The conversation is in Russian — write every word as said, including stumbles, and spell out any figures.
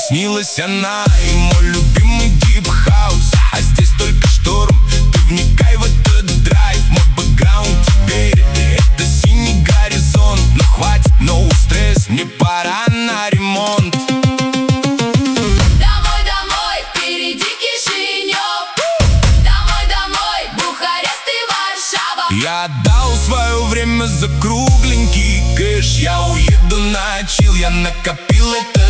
снилась она и мой любимый дип-хаус. А здесь только шторм, ты вникай в этот драйв. Мой бэкграунд теперь это синий горизонт. Но хватит, no стресс, мне пора на ремонт. Домой, домой, впереди Кишинев. Домой, домой, Бухарест и Варшава. Я отдал свое время за кругленький кэш. Я уеду на чил, я накопил это